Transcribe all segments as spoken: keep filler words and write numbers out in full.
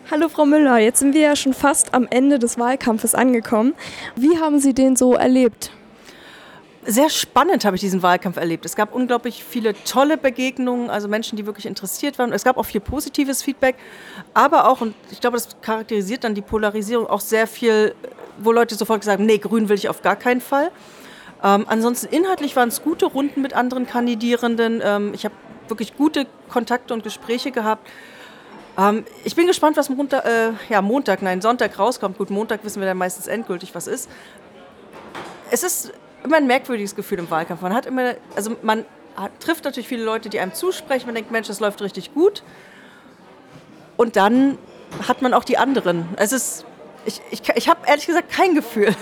Hallo Frau Müller, jetzt sind wir ja schon fast am Ende des Wahlkampfes angekommen. Wie haben Sie den so erlebt? Sehr spannend habe ich diesen Wahlkampf erlebt. Es gab unglaublich viele tolle Begegnungen, also Menschen, die wirklich interessiert waren. Es gab auch viel positives Feedback, aber auch, und ich glaube, das charakterisiert dann die Polarisierung, auch sehr viel, wo Leute sofort gesagt haben, nee, Grün will ich auf gar keinen Fall. Ähm, ansonsten inhaltlich waren es gute Runden mit anderen Kandidierenden. Ähm, ich habe wirklich gute Kontakte und Gespräche gehabt. Ähm, ich bin gespannt, was Montag, äh, ja, Montag, nein, Sonntag rauskommt. Gut, Montag wissen wir dann meistens endgültig, was ist. Es ist immer ein merkwürdiges Gefühl im Wahlkampf. Man hat immer, also man hat, trifft natürlich viele Leute, die einem zusprechen. Man denkt, Mensch, das läuft richtig gut. Und dann hat man auch die anderen. Es ist, ich, ich, ich habe ehrlich gesagt kein Gefühl.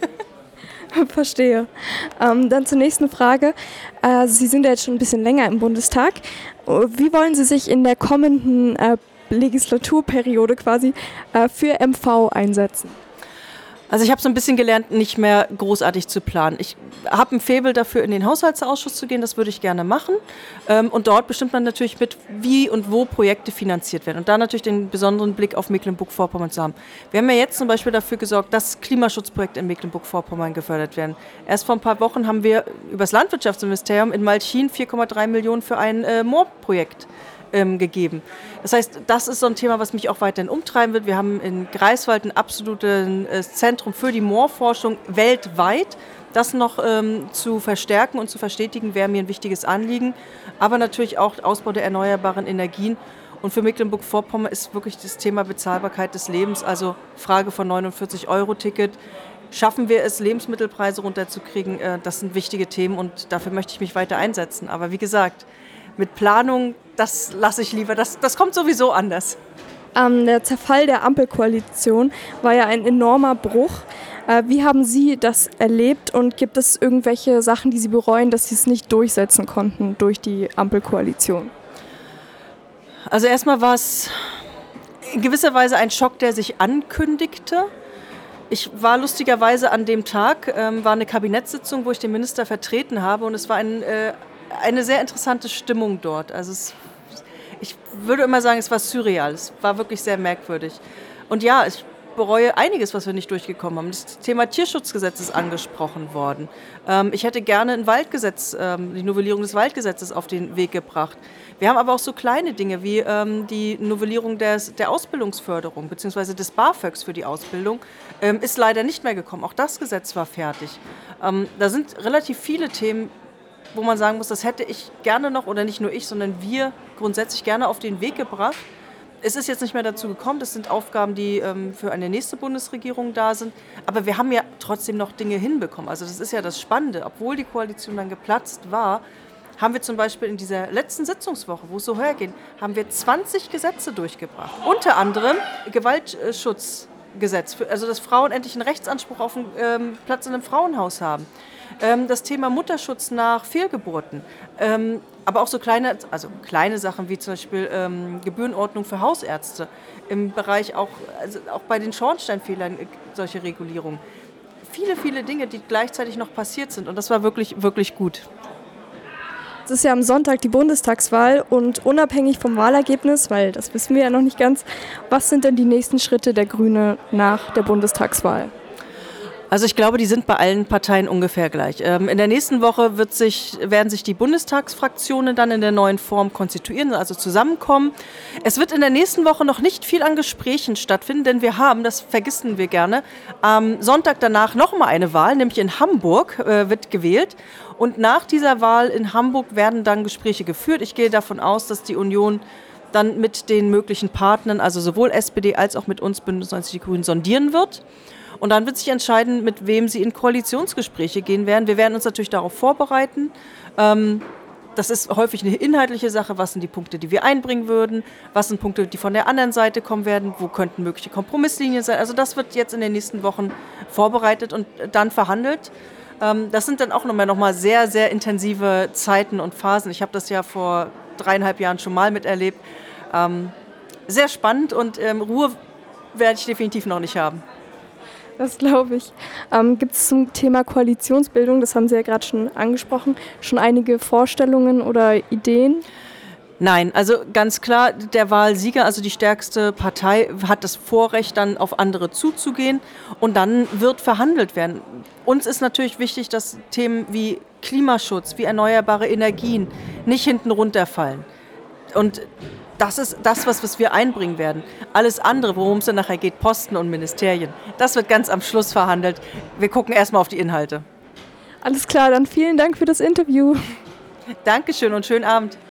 Verstehe. Ähm, dann zur nächsten Frage. Äh, Sie sind ja jetzt schon ein bisschen länger im Bundestag. Wie wollen Sie sich in der kommenden äh, Legislaturperiode quasi äh, für M V einsetzen? Also ich habe so ein bisschen gelernt, nicht mehr großartig zu planen. Ich habe ein Faible dafür, in den Haushaltsausschuss zu gehen, das würde ich gerne machen. Ähm, und dort bestimmt man natürlich mit, wie und wo Projekte finanziert werden. Und da natürlich den besonderen Blick auf Mecklenburg-Vorpommern zu haben. Wir haben ja jetzt zum Beispiel dafür gesorgt, dass Klimaschutzprojekte in Mecklenburg-Vorpommern gefördert werden. Erst vor ein paar Wochen haben wir über das Landwirtschaftsministerium in Malchin vier Komma drei Millionen für ein äh, Moorprojekt gegeben. Das heißt, das ist so ein Thema, was mich auch weiterhin umtreiben wird. Wir haben in Greifswald ein absolutes Zentrum für die Moorforschung weltweit. Das noch ähm, zu verstärken und zu verstetigen, wäre mir ein wichtiges Anliegen. Aber natürlich auch Ausbau der erneuerbaren Energien. Und für Mecklenburg-Vorpommern ist wirklich das Thema Bezahlbarkeit des Lebens, also Frage von neunundvierzig Euro Ticket. Schaffen wir es, Lebensmittelpreise runterzukriegen? Äh, das sind wichtige Themen und dafür möchte ich mich weiter einsetzen. Aber wie gesagt, mit Planung, das lasse ich lieber, das, das kommt sowieso anders. Ähm, der Zerfall der Ampelkoalition war ja ein enormer Bruch. Äh, wie haben Sie das erlebt und gibt es irgendwelche Sachen, die Sie bereuen, dass Sie es nicht durchsetzen konnten durch die Ampelkoalition? Also erstmal war es in gewisser Weise ein Schock, der sich ankündigte. Ich war lustigerweise an dem Tag, ähm, war eine Kabinettssitzung, wo ich den Minister vertreten habe und es war ein äh, eine sehr interessante Stimmung dort. Also es, ich würde immer sagen, es war surreal. Es war wirklich sehr merkwürdig. Und ja, ich bereue einiges, was wir nicht durchgekommen haben. Das Thema Tierschutzgesetz ist angesprochen worden. Ähm, ich hätte gerne ein Waldgesetz, ähm, die Novellierung des Waldgesetzes auf den Weg gebracht. Wir haben aber auch so kleine Dinge wie ähm, die Novellierung des, der Ausbildungsförderung bzw. des BAföGs für die Ausbildung ähm, ist leider nicht mehr gekommen. Auch das Gesetz war fertig. Ähm, da sind relativ viele Themen, wo man sagen muss, das hätte ich gerne noch, oder nicht nur ich, sondern wir grundsätzlich gerne auf den Weg gebracht. Es ist jetzt nicht mehr dazu gekommen, das sind Aufgaben, die ähm, für eine nächste Bundesregierung da sind, aber wir haben ja trotzdem noch Dinge hinbekommen. Also das ist ja das Spannende, obwohl die Koalition dann geplatzt war, haben wir zum Beispiel in dieser letzten Sitzungswoche, wo es so hergeht, haben wir zwanzig Gesetze durchgebracht. Unter anderem Gewaltschutzgesetz, also dass Frauen endlich einen Rechtsanspruch auf einen ähm, Platz in einem Frauenhaus haben. Das Thema Mutterschutz nach Fehlgeburten, ähm, aber auch so kleine, also kleine Sachen wie zum Beispiel ähm, Gebührenordnung für Hausärzte, im Bereich auch, also auch bei den Schornsteinfehlern äh, solche Regulierungen. Viele, viele Dinge, die gleichzeitig noch passiert sind und das war wirklich, wirklich gut. Es ist ja am Sonntag die Bundestagswahl und unabhängig vom Wahlergebnis, weil das wissen wir ja noch nicht ganz, was sind denn die nächsten Schritte der Grünen nach der Bundestagswahl? Also ich glaube, die sind bei allen Parteien ungefähr gleich. Ähm, in der nächsten Woche wird sich, werden sich die Bundestagsfraktionen dann in der neuen Form konstituieren, also zusammenkommen. Es wird in der nächsten Woche noch nicht viel an Gesprächen stattfinden, denn wir haben, das vergessen wir gerne, am Sonntag danach nochmal eine Wahl, nämlich in Hamburg äh, wird gewählt. Und nach dieser Wahl in Hamburg werden dann Gespräche geführt. Ich gehe davon aus, dass die Union dann mit den möglichen Partnern, also sowohl S P D als auch mit uns Bündnis neunzig Die Grünen, sondieren wird. Und dann wird sich entscheiden, mit wem sie in Koalitionsgespräche gehen werden. Wir werden uns natürlich darauf vorbereiten. Ähm, das ist häufig eine inhaltliche Sache. Was sind die Punkte, die wir einbringen würden? Was sind Punkte, die von der anderen Seite kommen werden? Wo könnten mögliche Kompromisslinien sein? Also das wird jetzt in den nächsten Wochen vorbereitet und dann verhandelt. Ähm, das sind dann auch nochmal noch mal sehr, sehr intensive Zeiten und Phasen. Ich habe das ja vor dreieinhalb Jahren schon mal miterlebt. Ähm, sehr spannend und ähm, Ruhe werde ich definitiv noch nicht haben. Das glaube ich. Ähm, gibt es zum Thema Koalitionsbildung, das haben Sie ja gerade schon angesprochen, schon einige Vorstellungen oder Ideen? Nein, also ganz klar, der Wahlsieger, also die stärkste Partei, hat das Vorrecht, dann auf andere zuzugehen und dann wird verhandelt werden. Uns ist natürlich wichtig, dass Themen wie Klimaschutz, wie erneuerbare Energien nicht hinten runterfallen. Und das ist das, was, was wir einbringen werden. Alles andere, worum es dann nachher geht, Posten und Ministerien, das wird ganz am Schluss verhandelt. Wir gucken erstmal auf die Inhalte. Alles klar, dann vielen Dank für das Interview. Dankeschön und schönen Abend.